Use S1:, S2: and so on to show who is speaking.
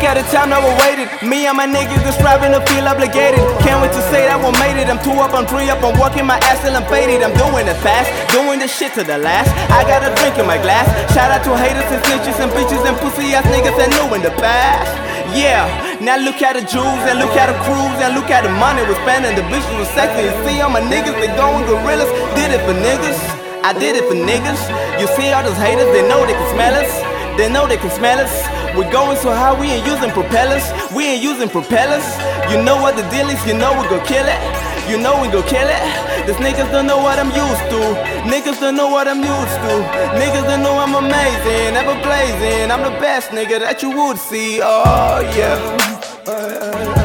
S1: at the time that we waited. Me and my niggas just striving to feel obligated. Can't wait to say that we made it. I'm 2 up, I'm 3 up, I'm walking my ass till I'm faded. I'm doing it fast, doing this shit to the last. I got a drink in my glass. Shout out to haters and snitches and bitches and pussy ass niggas that knew in the past. Yeah, now look at the jewels and look at the cruise and look at the money we're spending. The bitches was sexy. You see all my niggas, they going gorillas. Did it for niggas, I did it for niggas. You see all those haters, they know they can smell us. They know they can smell us. We're going so high, we ain't using propellers. We ain't using propellers. You know what the deal is, you know we gon' kill it. You know we gon' kill it. These niggas don't know what I'm used to. Niggas don't know what I'm used to. Niggas don't know I'm amazing, ever blazing. I'm the best nigga that you would see. Oh yeah.